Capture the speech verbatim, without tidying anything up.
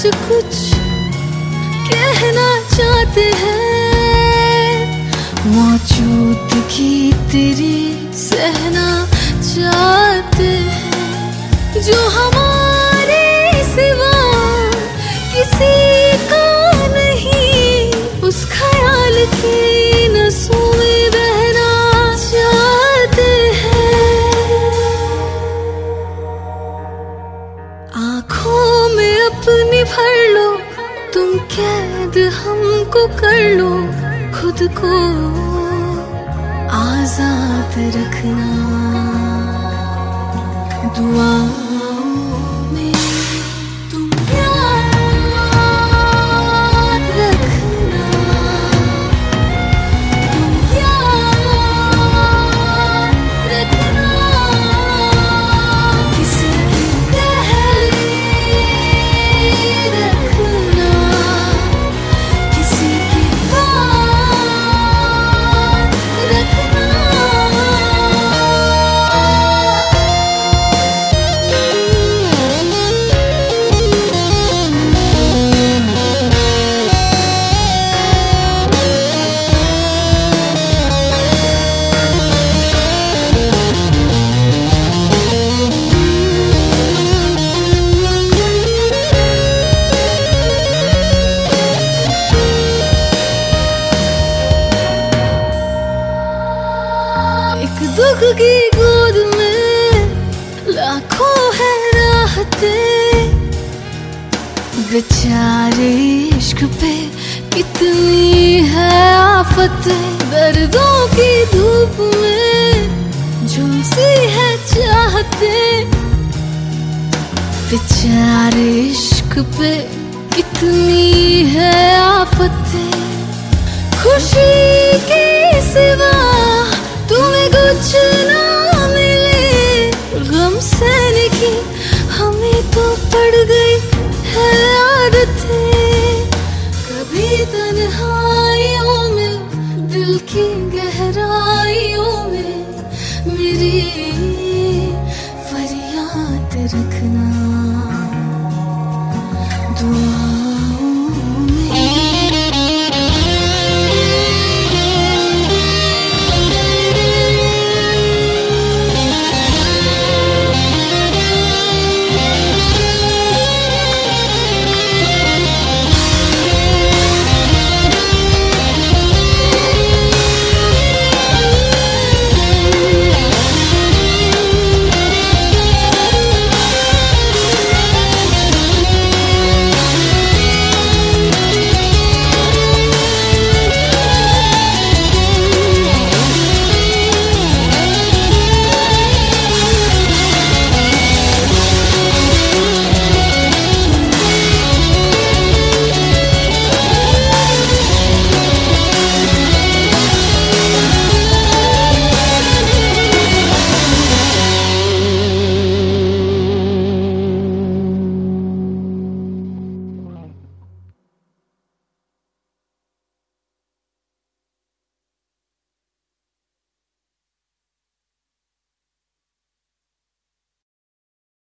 जो कुछ कहना चाहते हैं, मौजूदगी तेरी सहना चाहते हैं। जो हमारे सिवा किसी का नहीं, उस ख्याल की नसों में बहना चाहते हैं। आँखों में अपनी भर लो, तुम कैद हमको कर लो, खुद को आजाद रखना। दुआओं में तुम याद रखना, तुम याद रखना। किसी की पहले रखना, किसी की बात रखना। एक दुख की गोद में लाखों है राहतें, बेचारे इश्क पे कितनी है आफतें। दर्दों की धूप में झुलसी है चाहतें, बेचारे इश्क पे कितनी है आफतें। खुशी के सिवा तुम्हें कुछ ना मिले, गम सहने की हमें तो पड़ गई है आदतें। कभी तन्हाइयों में, दिल की गहराइयों में मेरी फरियाद रखना।